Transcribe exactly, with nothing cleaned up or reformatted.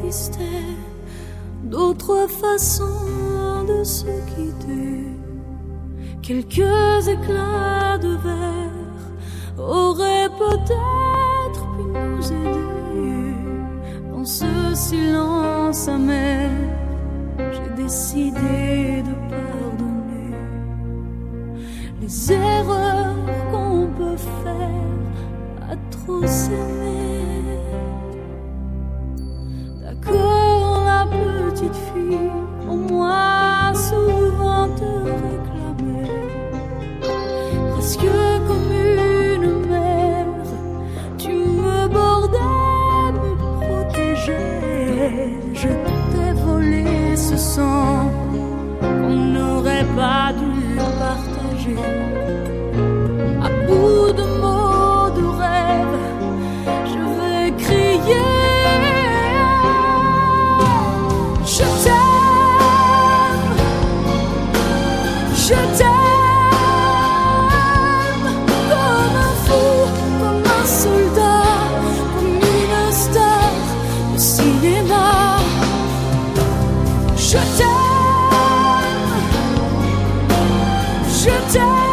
existait d'autres façons de se quitter. Quelques éclats de verre auraient peut-être pu nous aider. Dans ce silence amer, j'ai décidé de pardonner les erreurs qu'on peut faire à trop s'aimer. D'accord, la petite fille, au moins souvent te réclamait, presque comme une mère, tu me bordais, me protégeais. Je t'ai volé ce sang qu'on n'aurait pas dû partager. À bout de mots, de rêves, je vais crier. Je t'aime, je t'aime, comme un fou, comme un soldat, comme une star de cinéma. Je t'aime, je t'aime.